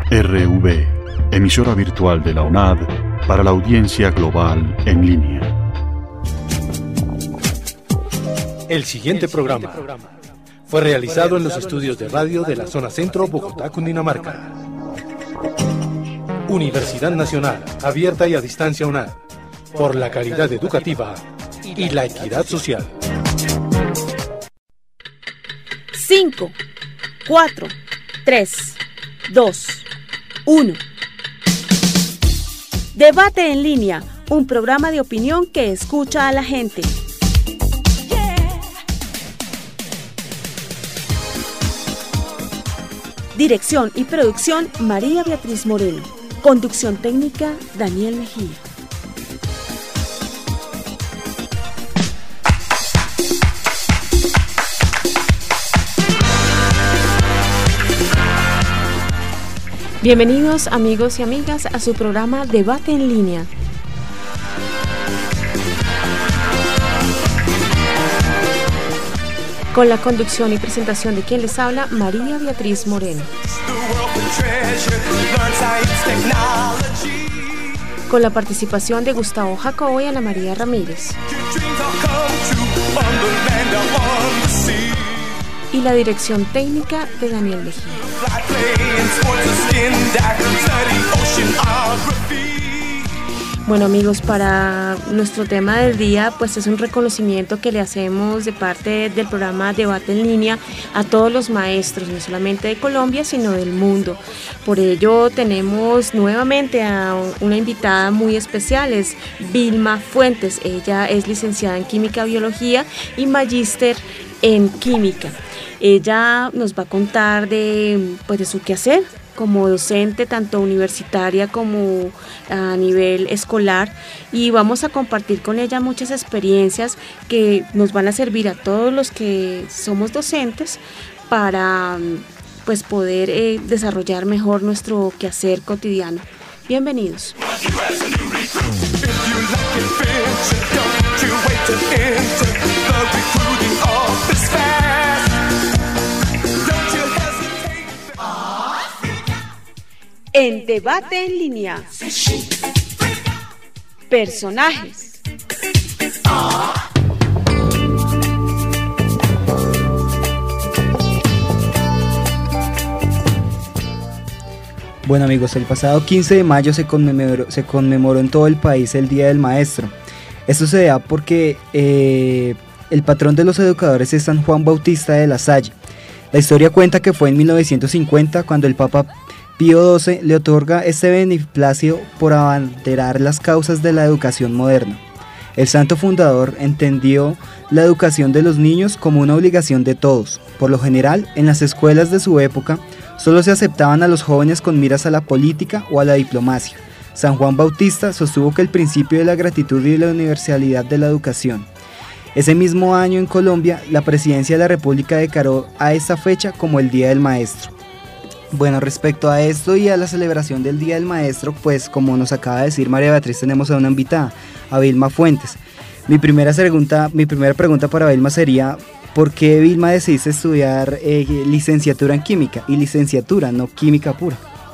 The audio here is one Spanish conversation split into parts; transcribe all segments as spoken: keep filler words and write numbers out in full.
R V, emisora virtual de la U N A D para la audiencia global en línea. El siguiente programa fue realizado en los estudios de radio de la zona centro, Bogotá, Cundinamarca. Universidad Nacional, abierta y a distancia U N A D, por la calidad educativa y la equidad social. cinco, cuatro, tres, dos, uno. Debate en línea, un programa de opinión que escucha a la gente. Dirección y producción, María Beatriz Moreno. Conducción técnica, Daniel Mejía. Bienvenidos amigos y amigas a su programa Debate en línea. Con la conducción y presentación de quien les habla, María Beatriz Moreno. Con la participación de Gustavo Jacobo y Ana María Ramírez. Y la dirección técnica de Daniel Mejía. Bueno amigos, para nuestro tema del día, pues es un reconocimiento que le hacemos de parte del programa Debate en Línea a todos los maestros, no solamente de Colombia, sino del mundo. Por ello tenemos nuevamente a una invitada muy especial, es Vilma Fuentes. Ella es licenciada en Química Biología y magíster en Química. Ella nos va a contar de, pues, de su quehacer como docente, tanto universitaria como a nivel escolar, y vamos a compartir con ella muchas experiencias que nos van a servir a todos los que somos docentes para pues poder eh, desarrollar mejor nuestro quehacer cotidiano. Bienvenidos. En Debate en Línea, personajes. Bueno amigos, el pasado quince de mayo se conmemoró, se conmemoró en todo el país el Día del Maestro. Esto se da porque eh, el patrón de los educadores es San Juan Bautista de La Salle. La historia cuenta que fue en mil novecientos cincuenta cuando el Papa Pío doce le otorga este beneficio por abanderar las causas de la educación moderna. El santo fundador entendió la educación de los niños como una obligación de todos. Por lo general, en las escuelas de su época, solo se aceptaban a los jóvenes con miras a la política o a la diplomacia. San Juan Bautista sostuvo que el principio de la gratitud y la universalidad de la educación. Ese mismo año en Colombia, la Presidencia de la República declaró a esta fecha como el Día del Maestro. Bueno, respecto a esto y a la celebración del Día del Maestro, pues como nos acaba de decir María Beatriz, tenemos a una invitada, a Vilma Fuentes. Mi primera pregunta, mi primera pregunta para Vilma sería, ¿por qué Vilma decidiste estudiar eh, licenciatura en Química? Y licenciatura, no química pura.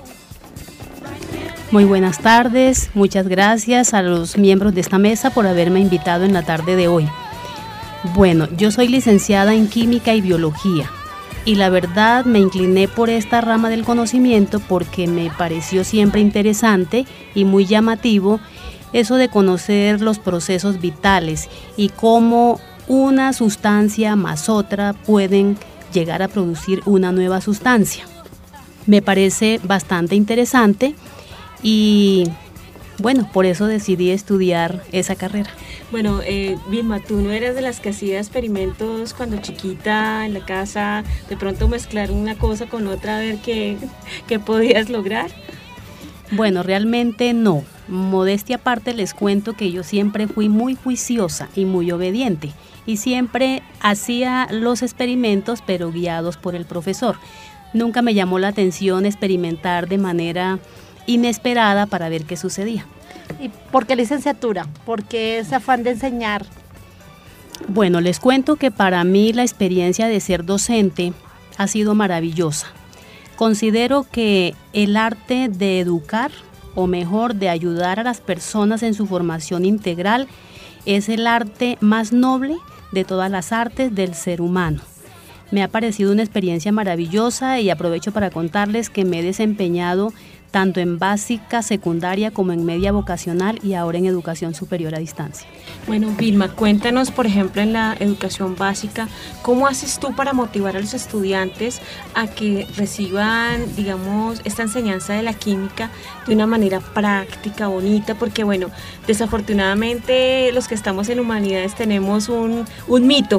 Muy buenas tardes, muchas gracias a los miembros de esta mesa por haberme invitado en la tarde de hoy. Bueno, yo soy licenciada en Química y Biología. Y la verdad me incliné por esta rama del conocimiento porque me pareció siempre interesante y muy llamativo eso de conocer los procesos vitales y cómo una sustancia más otra pueden llegar a producir una nueva sustancia. Me parece bastante interesante y bueno, por eso decidí estudiar esa carrera. Bueno, eh, Vilma, ¿tú no eras de las que hacía experimentos cuando chiquita en la casa, de pronto mezclar una cosa con otra a ver qué, qué podías lograr? Bueno, realmente no. Modestia aparte, les cuento que yo siempre fui muy juiciosa y muy obediente y siempre hacía los experimentos pero guiados por el profesor. Nunca me llamó la atención experimentar de manera inesperada para ver qué sucedía. ¿Y por qué licenciatura? ¿Por qué ese afán de enseñar? Bueno, les cuento que para mí la experiencia de ser docente ha sido maravillosa. Considero que el arte de educar, o mejor, de ayudar a las personas en su formación integral, es el arte más noble de todas las artes del ser humano. Me ha parecido una experiencia maravillosa y aprovecho para contarles que me he desempeñado tanto en básica, secundaria como en media vocacional y ahora en educación superior a distancia. Bueno, Vilma, cuéntanos, por ejemplo, en la educación básica, ¿cómo haces tú para motivar a los estudiantes a que reciban, digamos, esta enseñanza de la química de una manera práctica, bonita? Porque, bueno, desafortunadamente los que estamos en humanidades tenemos un, un mito,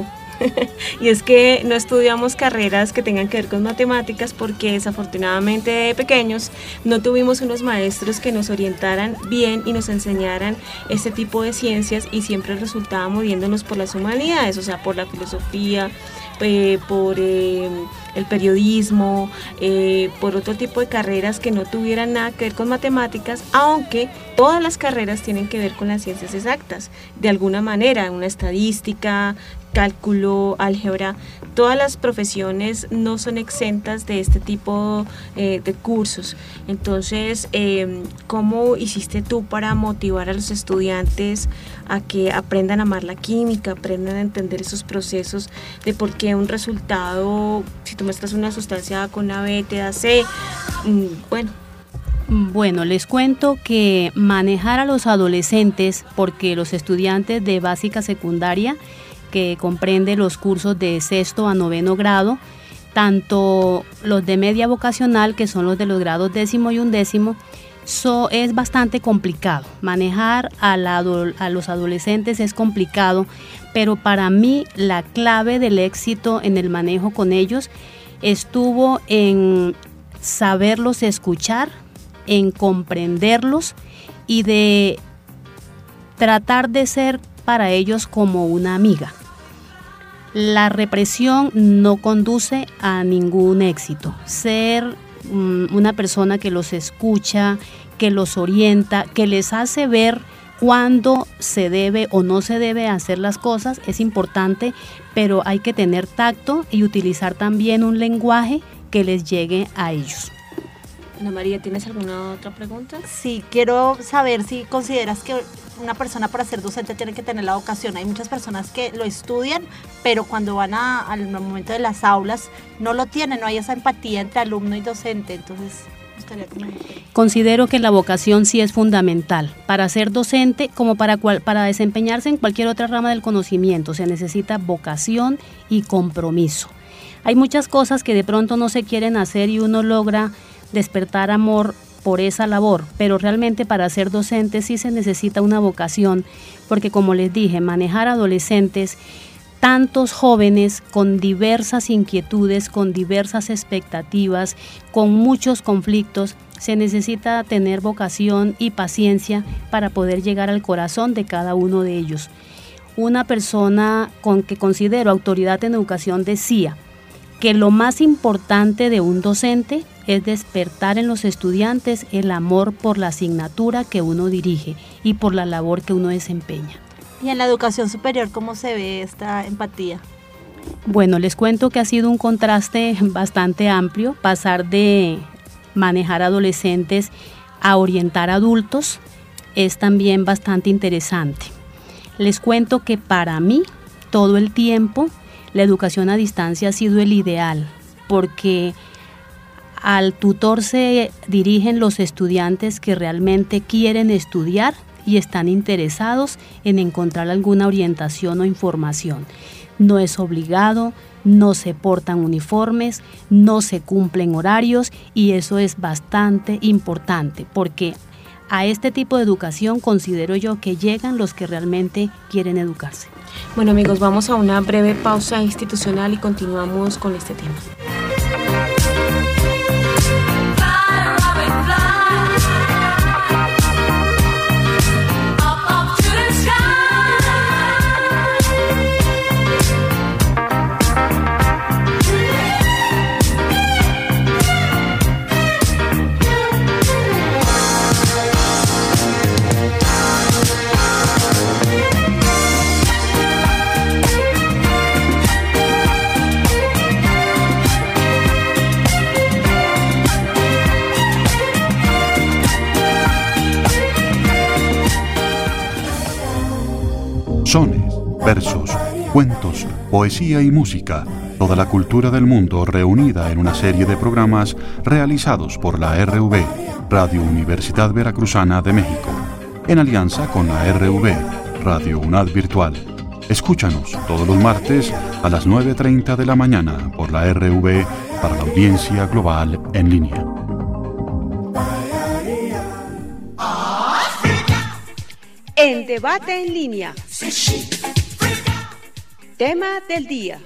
y es que no estudiamos carreras que tengan que ver con matemáticas porque desafortunadamente de pequeños no tuvimos unos maestros que nos orientaran bien y nos enseñaran este tipo de ciencias, y siempre resultábamos moviéndonos por las humanidades, o sea, por la filosofía, eh, por eh, el periodismo, eh, por otro tipo de carreras que no tuvieran nada que ver con matemáticas, aunque todas las carreras tienen que ver con las ciencias exactas, de alguna manera, una estadística, cálculo, álgebra. Todas las profesiones no son exentas de este tipo eh, de cursos. Entonces, eh, ¿cómo hiciste tú para motivar a los estudiantes a que aprendan a amar la química, aprendan a entender esos procesos de por qué un resultado, si tú muestras una sustancia A con una B, te da C? Mm, bueno. Bueno, les cuento que manejar a los adolescentes, porque los estudiantes de básica secundaria, que comprende los cursos de sexto a noveno grado, tanto los de media vocacional, que son los de los grados décimo y undécimo, so, es bastante complicado. Manejar a, la, a los adolescentes es complicado, pero para mí la clave del éxito en el manejo con ellos estuvo en saberlos escuchar, en comprenderlos y de tratar de ser para ellos como una amiga. La represión no conduce a ningún éxito. Ser um, una persona que los escucha, que los orienta, que les hace ver cuándo se debe o no se debe hacer las cosas es importante, pero hay que tener tacto y utilizar también un lenguaje que les llegue a ellos. Ana María, ¿tienes alguna otra pregunta? Sí, quiero saber si consideras que una persona para ser docente tiene que tener la vocación. Hay muchas personas que lo estudian, pero cuando van a, al momento de las aulas no lo tienen, no hay esa empatía entre alumno y docente. Entonces, me gustaría comentar. Considero que la vocación sí es fundamental. Para ser docente, como para, cual, para desempeñarse en cualquier otra rama del conocimiento, se necesita vocación y compromiso. Hay muchas cosas que de pronto no se quieren hacer y uno logra despertar amor por esa labor, pero realmente para ser docente sí se necesita una vocación, porque como les dije, manejar adolescentes, tantos jóvenes con diversas inquietudes, con diversas expectativas, con muchos conflictos, se necesita tener vocación y paciencia para poder llegar al corazón de cada uno de ellos. Una persona con que considero autoridad en educación decía que lo más importante de un docente es despertar en los estudiantes el amor por la asignatura que uno dirige y por la labor que uno desempeña. ¿Y en la educación superior cómo se ve esta empatía? Bueno, les cuento que ha sido un contraste bastante amplio, pasar de manejar adolescentes a orientar adultos es también bastante interesante. Les cuento que para mí todo el tiempo la educación a distancia ha sido el ideal, porque al tutor se dirigen los estudiantes que realmente quieren estudiar y están interesados en encontrar alguna orientación o información. No es obligado, no se portan uniformes, no se cumplen horarios, y eso es bastante importante, porque a este tipo de educación considero yo que llegan los que realmente quieren educarse. Bueno, amigos, vamos a una breve pausa institucional y continuamos con este tema. versos, cuentos, poesía y música, toda la cultura del mundo reunida en una serie de programas realizados por la R V, Radio Universidad Veracruzana de México, en alianza con la R V, Radio UNAD Virtual. Escúchanos todos los martes a las nueve treinta de la mañana por la R V para la audiencia global en línea. En Debate en Línea. Tema del día.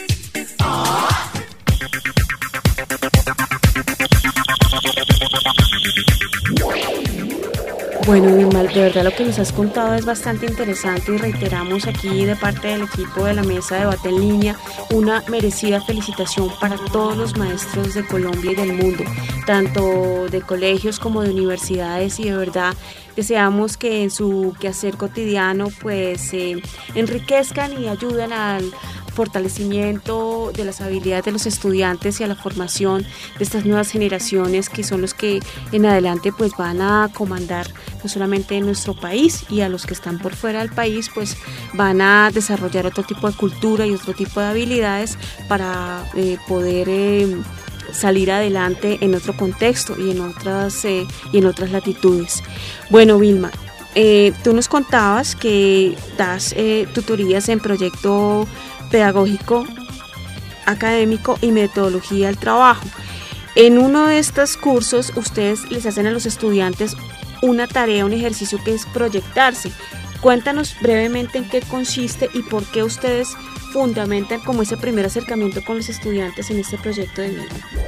Bueno, Vilma, de verdad lo que nos has contado es bastante interesante y reiteramos aquí de parte del equipo de la Mesa de Debate en Línea una merecida felicitación para todos los maestros de Colombia y del mundo, tanto de colegios como de universidades, y de verdad deseamos que en su quehacer cotidiano pues eh, enriquezcan y ayuden al fortalecimiento de las habilidades de los estudiantes y a la formación de estas nuevas generaciones que son los que en adelante pues van a comandar no solamente en nuestro país, y a los que están por fuera del país pues van a desarrollar otro tipo de cultura y otro tipo de habilidades para eh, poder eh, salir adelante en otro contexto y en otras eh, y en otras latitudes. Bueno, Vilma, eh, tú nos contabas que das eh, tutorías en proyecto pedagógico, académico y metodología del trabajo. En uno de estos cursos ustedes les hacen a los estudiantes una tarea, un ejercicio que es proyectarse. Cuéntanos brevemente en qué consiste y por qué ustedes fundamentan como ese primer acercamiento con los estudiantes en este proyecto de vida.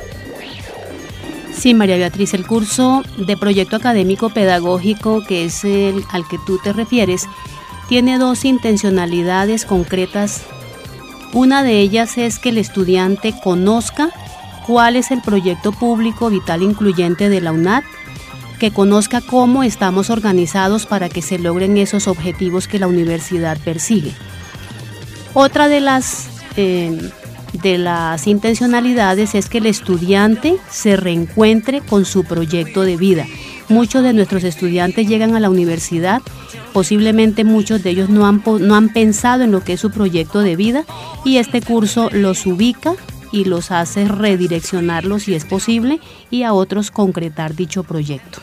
Sí, María Beatriz, el curso de proyecto académico pedagógico, que es el al que tú te refieres, tiene dos intencionalidades concretas. Una de ellas es que el estudiante conozca cuál es el proyecto público vital incluyente de la UNAD, que conozca cómo estamos organizados para que se logren esos objetivos que la universidad persigue. Otra de las, eh, de las intencionalidades es que el estudiante se reencuentre con su proyecto de vida. Muchos de nuestros estudiantes llegan a la universidad, posiblemente muchos de ellos no han, no han pensado en lo que es su proyecto de vida, y este curso los ubica y los hace redireccionarlos si es posible, y a otros concretar dicho proyecto.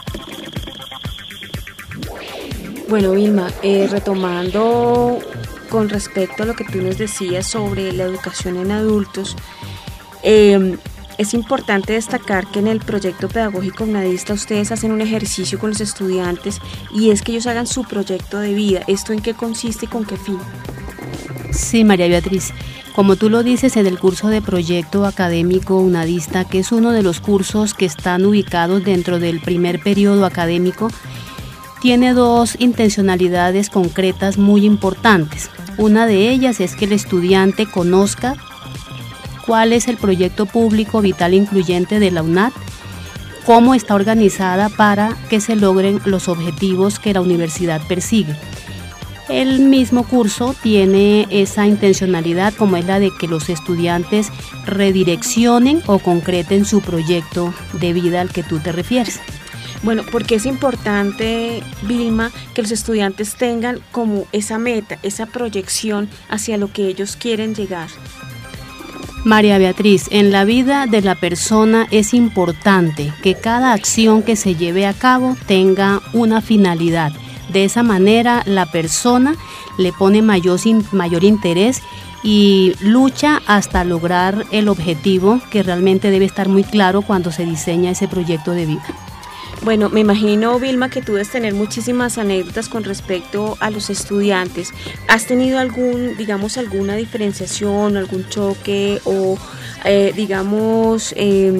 Bueno, Vilma, eh, retomando con respecto a lo que tú nos decías sobre la educación en adultos, eh, es importante destacar que en el proyecto pedagógico UNADista ustedes hacen un ejercicio con los estudiantes y es que ellos hagan su proyecto de vida. ¿Esto en qué consiste y con qué fin? Sí, María Beatriz, como tú lo dices, en el curso de proyecto académico UNADista, que es uno de los cursos que están ubicados dentro del primer periodo académico, tiene dos intencionalidades concretas muy importantes. Una de ellas es que el estudiante conozca cuál es el proyecto público vital incluyente de la UNAD, cómo está organizada para que se logren los objetivos que la universidad persigue. El mismo curso tiene esa intencionalidad, como es la de que los estudiantes redireccionen o concreten su proyecto de vida al que tú te refieres. Bueno, porque es importante, Vilma, que los estudiantes tengan como esa meta, esa proyección hacia lo que ellos quieren llegar. María Beatriz, en la vida de la persona es importante que cada acción que se lleve a cabo tenga una finalidad. De esa manera la persona le pone mayor, mayor interés y lucha hasta lograr el objetivo, que realmente debe estar muy claro cuando se diseña ese proyecto de vida. Bueno, me imagino, Vilma, que tú debes tener muchísimas anécdotas con respecto a los estudiantes. ¿Has tenido algún, digamos, alguna diferenciación, algún choque o, eh, digamos, eh,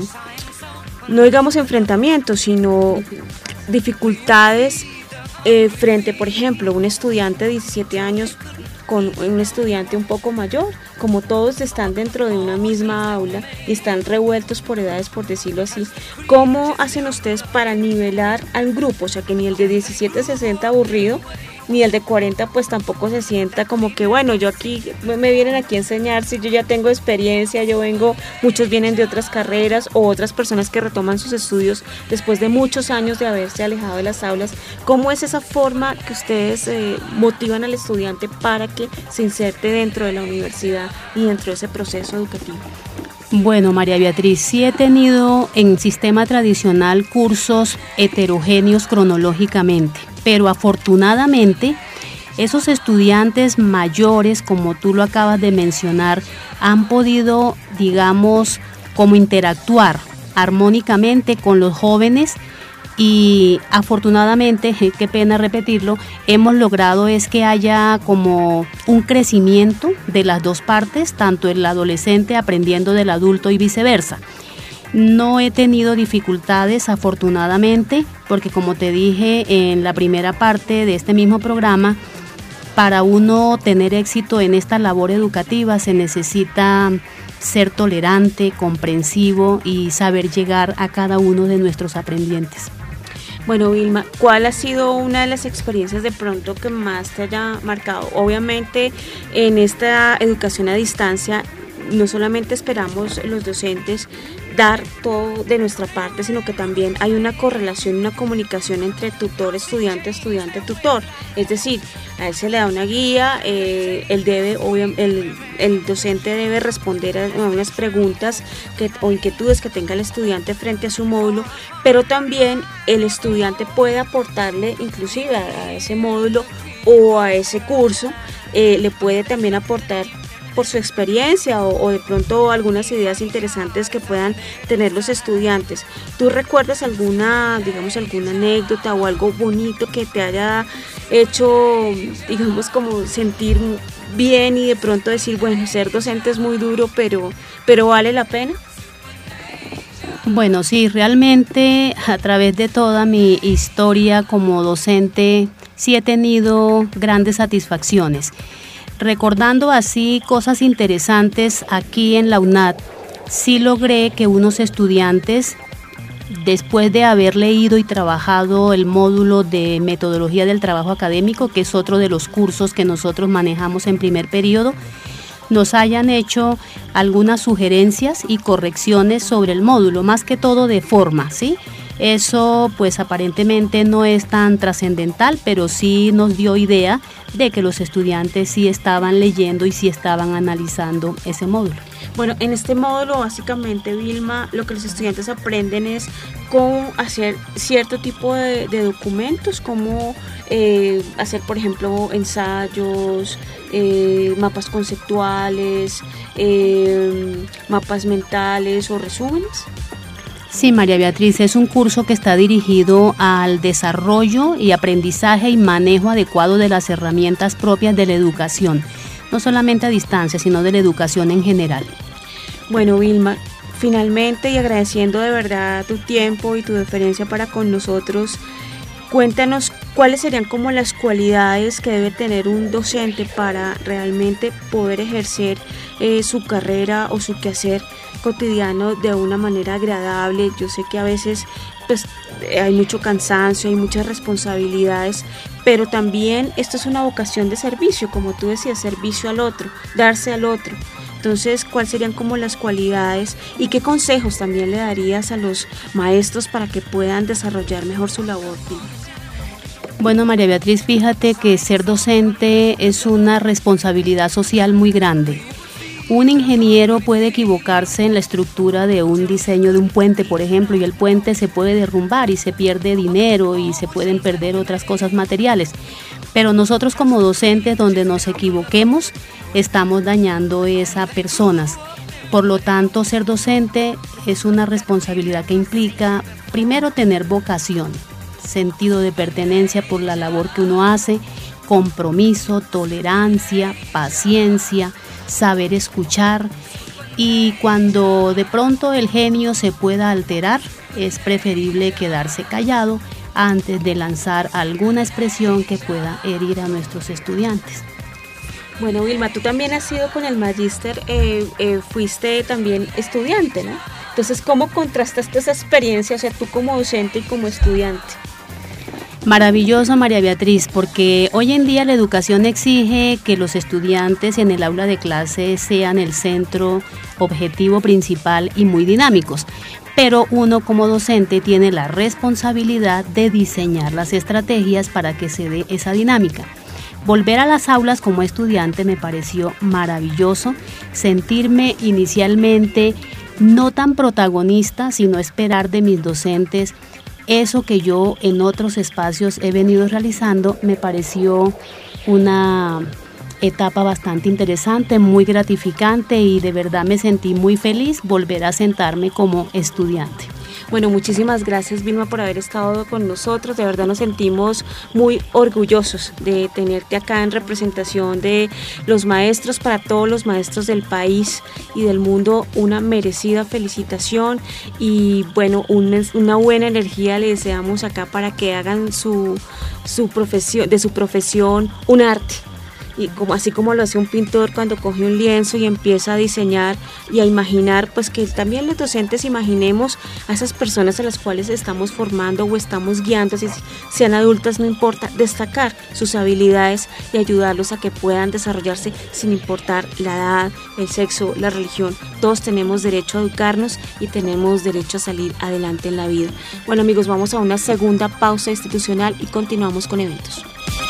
no digamos enfrentamientos, sino dificultades eh, frente, por ejemplo, un estudiante de diecisiete años con un estudiante un poco mayor? Como todos están dentro de una misma aula y están revueltos por edades, por decirlo así, ¿cómo hacen ustedes para nivelar al grupo? O sea, que ni el de diecisiete se sienta aburrido ni el de cuarenta pues tampoco se sienta como que bueno, yo aquí me vienen aquí a enseñar, si yo ya tengo experiencia, yo vengo, muchos vienen de otras carreras o otras personas que retoman sus estudios después de muchos años de haberse alejado de las aulas. ¿Cómo es esa forma que ustedes eh, motivan al estudiante para que se inserte dentro de la universidad y dentro de ese proceso educativo? Bueno, María Beatriz, sí he tenido en sistema tradicional cursos heterogéneos cronológicamente, pero afortunadamente esos estudiantes mayores, como tú lo acabas de mencionar, han podido, digamos, como interactuar armónicamente con los jóvenes y afortunadamente, qué pena repetirlo, hemos logrado es que haya como un crecimiento de las dos partes, tanto el adolescente aprendiendo del adulto y viceversa. No he tenido dificultades afortunadamente, porque como te dije en la primera parte de este mismo programa, para uno tener éxito en esta labor educativa se necesita ser tolerante, comprensivo y saber llegar a cada uno de nuestros aprendientes. Bueno, Vilma, ¿cuál ha sido una de las experiencias de pronto que más te haya marcado? Obviamente, en esta educación a distancia, no solamente esperamos los docentes dar todo de nuestra parte, sino que también hay una correlación, una comunicación entre tutor, estudiante, estudiante, tutor. Es decir, a él se le da una guía, eh, él debe, el, el docente debe responder a, a unas preguntas que, o inquietudes que tenga el estudiante frente a su módulo, pero también el estudiante puede aportarle inclusive a, a ese módulo o a ese curso, eh, le puede también aportar por su experiencia o, o de pronto algunas ideas interesantes que puedan tener los estudiantes. ¿Tú recuerdas alguna, digamos, alguna anécdota o algo bonito que te haya hecho, digamos, como sentir bien y de pronto decir, bueno, ser docente es muy duro, pero, pero vale la pena? Bueno, sí, realmente a través de toda mi historia como docente sí he tenido grandes satisfacciones. Recordando así cosas interesantes aquí en la U N A T, sí logré que unos estudiantes, después de haber leído y trabajado el módulo de metodología del trabajo académico, que es otro de los cursos que nosotros manejamos en primer periodo, nos hayan hecho algunas sugerencias y correcciones sobre el módulo, más que todo de forma, ¿sí? Eso pues aparentemente no es tan trascendental, pero sí nos dio idea de que los estudiantes sí estaban leyendo y sí estaban analizando ese módulo. Bueno, en este módulo básicamente, Vilma, lo que los estudiantes aprenden es cómo hacer cierto tipo de, de documentos, cómo eh, hacer, por ejemplo, ensayos, eh, mapas conceptuales, eh, mapas mentales o resúmenes. Sí, María Beatriz, es un curso que está dirigido al desarrollo y aprendizaje y manejo adecuado de las herramientas propias de la educación, no solamente a distancia, sino de la educación en general. Bueno, Vilma, finalmente y agradeciendo de verdad tu tiempo y tu deferencia para con nosotros, cuéntanos cuáles serían como las cualidades que debe tener un docente para realmente poder ejercer eh, su carrera o su quehacer cotidiano de una manera agradable. Yo sé que a veces pues hay mucho cansancio, hay muchas responsabilidades, pero también esto es una vocación de servicio, como tú decías, servicio al otro, darse al otro. Entonces, ¿cuáles serían como las cualidades y qué consejos también le darías a los maestros para que puedan desarrollar mejor su labor? Bueno, María Beatriz, fíjate que ser docente es una responsabilidad social muy grande. Un ingeniero puede equivocarse en la estructura de un diseño de un puente, por ejemplo, y el puente se puede derrumbar y se pierde dinero y se pueden perder otras cosas materiales. Pero nosotros como docentes, donde nos equivoquemos, estamos dañando a esas personas. Por lo tanto, ser docente es una responsabilidad que implica, primero, tener vocación, sentido de pertenencia por la labor que uno hace, compromiso, tolerancia, paciencia, saber escuchar, y cuando de pronto el genio se pueda alterar, es preferible quedarse callado antes de lanzar alguna expresión que pueda herir a nuestros estudiantes. Bueno, Vilma, tú también has sido con el magíster, eh, eh, fuiste también estudiante, ¿no? Entonces, ¿cómo contrastaste esa experiencia, o sea, tú como docente y como estudiante? Maravilloso, María Beatriz, porque hoy en día la educación exige que los estudiantes en el aula de clase sean el centro objetivo principal y muy dinámicos, pero uno como docente tiene la responsabilidad de diseñar las estrategias para que se dé esa dinámica. Volver a las aulas como estudiante me pareció maravilloso, sentirme inicialmente no tan protagonista, sino esperar de mis docentes eso que yo en otros espacios he venido realizando. Me pareció una etapa bastante interesante, muy gratificante y de verdad me sentí muy feliz volver a sentarme como estudiante. Bueno, muchísimas gracias, Vilma, por haber estado con nosotros. De verdad nos sentimos muy orgullosos de tenerte acá en representación de los maestros. Para todos los maestros del país y del mundo, una merecida felicitación y bueno, un, una buena energía le deseamos acá para que hagan su, su profesión, de su profesión un arte. Y como, así como lo hace un pintor cuando coge un lienzo y empieza a diseñar y a imaginar, pues que también los docentes imaginemos a esas personas a las cuales estamos formando o estamos guiando, si sean adultas no importa, destacar sus habilidades y ayudarlos a que puedan desarrollarse sin importar la edad, el sexo, la religión. Todos tenemos derecho a educarnos y tenemos derecho a salir adelante en la vida. Bueno, amigos, vamos a una segunda pausa institucional y continuamos con eventos.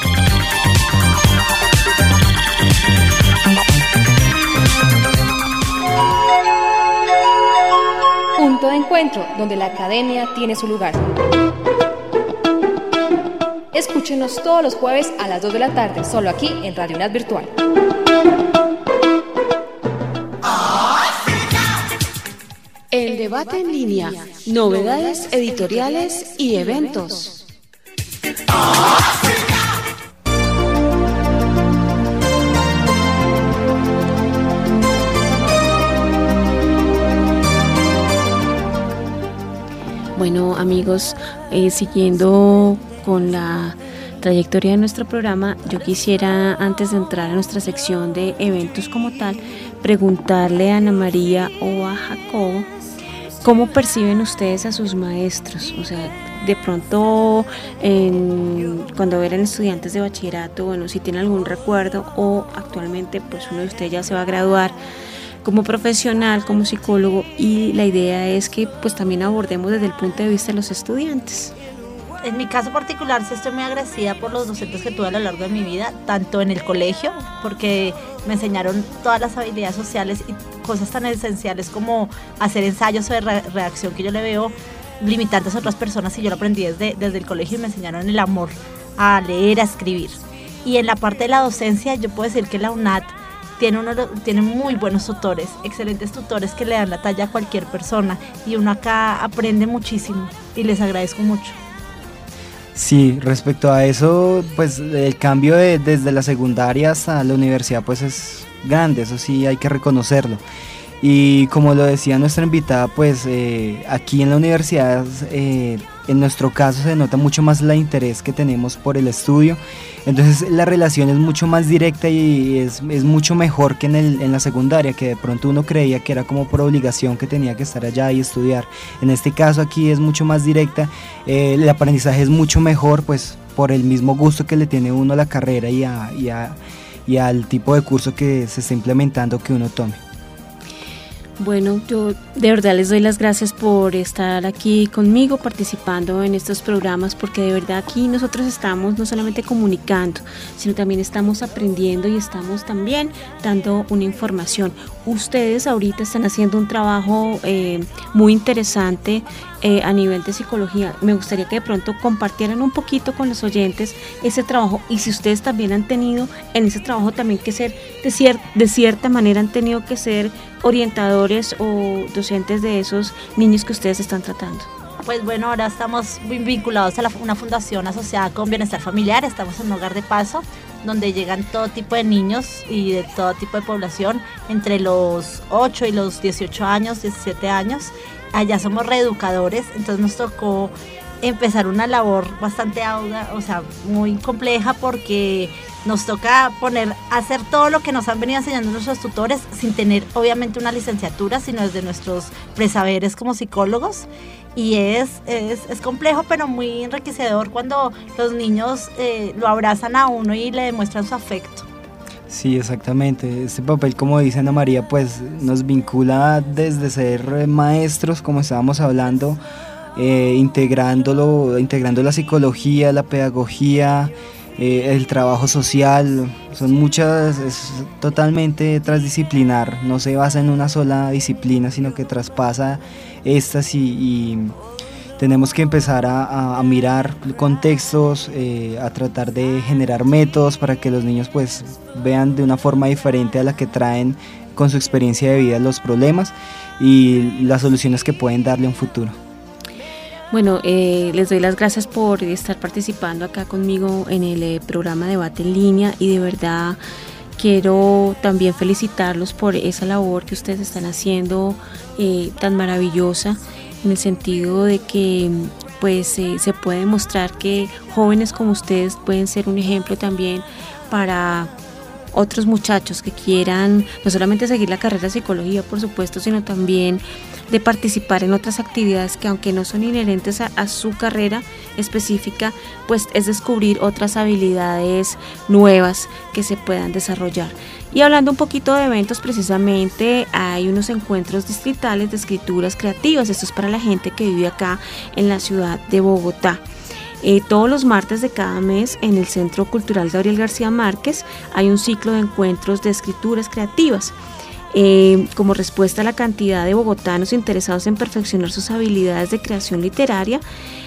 Punto de encuentro, donde la academia tiene su lugar. Escúchenos todos los jueves a las dos de la tarde, solo aquí en Radio UNAD Virtual. El debate en línea, novedades editoriales y eventos. Bueno, amigos, eh, siguiendo con la trayectoria de nuestro programa, yo quisiera, antes de entrar a nuestra sección de eventos como tal, preguntarle a Ana María o a Jacobo, ¿cómo perciben ustedes a sus maestros? O sea, de pronto, en, cuando eran estudiantes de bachillerato, bueno, si tienen algún recuerdo, o actualmente, pues uno de ustedes ya se va a graduar como profesional, como psicólogo, y la idea es que pues también abordemos desde el punto de vista de los estudiantes. En mi caso particular, sí estoy muy agradecida por los docentes que tuve a lo largo de mi vida, tanto en el colegio, porque me enseñaron todas las habilidades sociales y cosas tan esenciales como hacer ensayos de re- reacción que yo le veo limitantes a otras personas, y yo lo aprendí desde, desde el colegio, y me enseñaron el amor a leer, a escribir. Y en la parte de la docencia, yo puedo decir que la UNAD Tiene, uno, tiene muy buenos tutores, excelentes tutores que le dan la talla a cualquier persona, y uno acá aprende muchísimo y les agradezco mucho. Sí, respecto a eso, pues el cambio de, desde la secundaria hasta la universidad pues es grande, eso sí hay que reconocerlo. Y como lo decía nuestra invitada, pues eh, aquí en la universidad, eh, en nuestro caso se nota mucho más el interés que tenemos por el estudio, entonces la relación es mucho más directa y es, es mucho mejor que en, el, en la secundaria, que de pronto uno creía que era como por obligación que tenía que estar allá y estudiar. En este caso aquí es mucho más directa, eh, el aprendizaje es mucho mejor, pues por el mismo gusto que le tiene uno a la carrera y, a, y, a, y al tipo de curso que se está implementando que uno tome. Bueno, yo de verdad les doy las gracias por estar aquí conmigo participando en estos programas, porque de verdad aquí nosotros estamos no solamente comunicando, sino también estamos aprendiendo y estamos también dando una información. Ustedes ahorita están haciendo un trabajo eh, muy interesante eh, a nivel de psicología. Me gustaría que de pronto compartieran un poquito con los oyentes ese trabajo, y si ustedes también han tenido en ese trabajo también que ser, de, cier- de cierta manera han tenido que ser orientadores o docentes de esos niños que ustedes están tratando. Pues bueno, ahora estamos muy vinculados a la, una fundación asociada con Bienestar Familiar. Estamos en un hogar de paso donde llegan todo tipo de niños y de todo tipo de población entre los ocho y los dieciocho años, diecisiete años. Allá somos reeducadores, entonces nos tocó empezar una labor bastante ardua, o sea, muy compleja, porque nos toca poner a hacer todo lo que nos han venido enseñando nuestros tutores sin tener obviamente una licenciatura, sino desde nuestros presaberes como psicólogos. Y es, es, es complejo, pero muy enriquecedor cuando los niños eh, lo abrazan a uno y le demuestran su afecto. Sí, exactamente. Este papel, como dice Ana María, pues nos vincula desde ser maestros, como estábamos hablando, eh, integrándolo, integrando la psicología, la pedagogía, eh, el trabajo social. Son muchas, es totalmente transdisciplinar, no se basa en una sola disciplina, sino que traspasa estas y, y tenemos que empezar a, a mirar contextos, eh, a tratar de generar métodos para que los niños pues vean de una forma diferente a la que traen con su experiencia de vida los problemas y las soluciones que pueden darle a un futuro. Bueno, eh, les doy las gracias por estar participando acá conmigo en el eh, programa Debate en Línea, y de verdad quiero también felicitarlos por esa labor que ustedes están haciendo eh, tan maravillosa, en el sentido de que pues eh, se puede demostrar que jóvenes como ustedes pueden ser un ejemplo también para otros muchachos que quieran no solamente seguir la carrera de psicología, por supuesto, sino también de participar en otras actividades que, aunque no son inherentes a, a su carrera específica, pues es descubrir otras habilidades nuevas que se puedan desarrollar. Y hablando un poquito de eventos, precisamente hay unos encuentros distritales de escrituras creativas. Esto es para la gente que vive acá en la ciudad de Bogotá. Eh, todos los martes de cada mes en el Centro Cultural Gabriel García Márquez hay un ciclo de encuentros de escrituras creativas. Eh, como respuesta a la cantidad de bogotanos interesados en perfeccionar sus habilidades de creación literaria,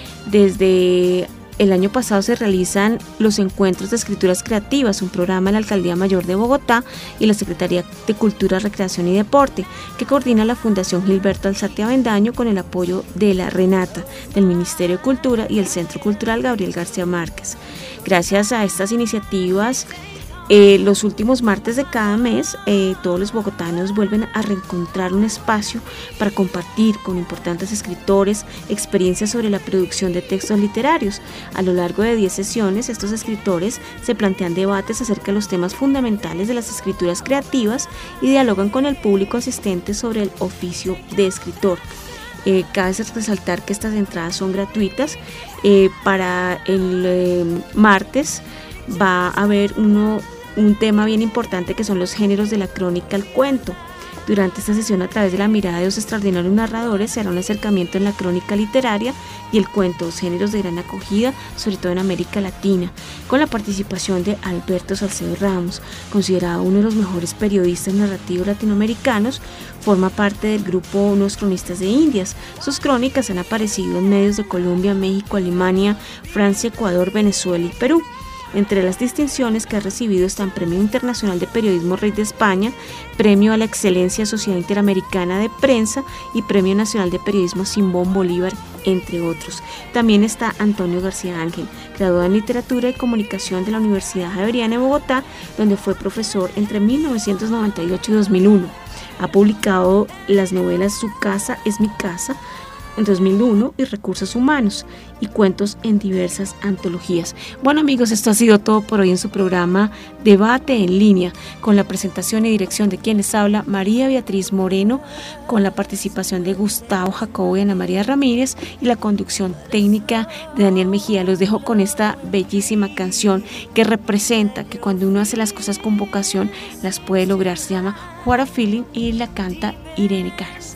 desde el año pasado se realizan los encuentros de escrituras creativas, un programa de la Alcaldía Mayor de Bogotá y la Secretaría de Cultura, Recreación y Deporte, que coordina la Fundación Gilberto Alzate Avendaño con el apoyo de la Renata, del Ministerio de Cultura y el Centro Cultural Gabriel García Márquez. Gracias a estas iniciativas, Eh, los últimos martes de cada mes, eh, todos los bogotanos vuelven a reencontrar un espacio para compartir con importantes escritores experiencias sobre la producción de textos literarios. A lo largo de diez sesiones, estos escritores se plantean debates acerca de los temas fundamentales de las escrituras creativas y dialogan con el público asistente sobre el oficio de escritor. Eh, cabe resaltar que estas entradas son gratuitas. Eh, para el eh, martes va a haber uno un tema bien importante, que son los géneros de la crónica al cuento. Durante esta sesión, a través de la mirada de dos extraordinarios narradores, será un acercamiento en la crónica literaria y el cuento, dos géneros de gran acogida, sobre todo en América Latina, con la participación de Alberto Salcedo Ramos, considerado uno de los mejores periodistas narrativos latinoamericanos. Forma parte del grupo Unos Cronistas de Indias. Sus crónicas han aparecido en medios de Colombia, México, Alemania, Francia, Ecuador, Venezuela y Perú. Entre las distinciones que ha recibido están Premio Internacional de Periodismo Rey de España, Premio a la Excelencia Sociedad Interamericana de Prensa y Premio Nacional de Periodismo Simón Bolívar, entre otros. También está Antonio García Ángel, graduado en Literatura y Comunicación de la Universidad Javeriana de Bogotá, donde fue profesor entre mil novecientos noventa y ocho y dos mil uno. Ha publicado las novelas Su casa es mi casa, en dos mil uno, y Recursos Humanos, y cuentos en diversas antologías. Bueno, amigos, esto ha sido todo por hoy en su programa Debate en Línea, con la presentación y dirección de quien les habla, María Beatriz Moreno, con la participación de Gustavo Jacobo y Ana María Ramírez, y la conducción técnica de Daniel Mejía. Los dejo con esta bellísima canción que representa que cuando uno hace las cosas con vocación, las puede lograr. Se llama What a Feeling y la canta Irene Caras.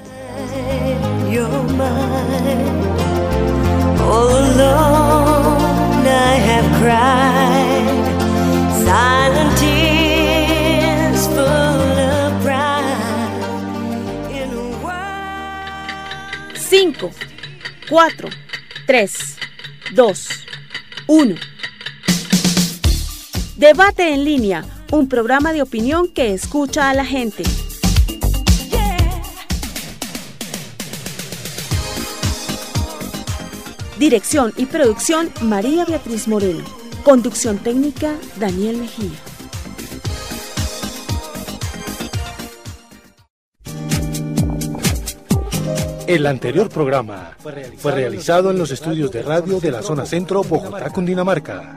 You're mine. All alone I have cried silent tears full of pride in a world. Cinco, cuatro, tres, dos, uno. Debate en Línea, un programa de opinión que escucha a la gente. Dirección y producción, María Beatriz Moreno. Conducción técnica, Daniel Mejía. El anterior programa fue realizado en los estudios de radio de la zona centro, Bogotá, Cundinamarca.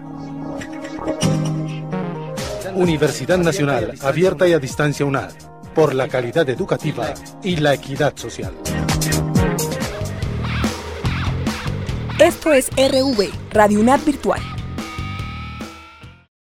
Universidad Nacional, abierta y a distancia UNAD, por la calidad educativa y la equidad social. Esto es R V, Radio UNAD Virtual.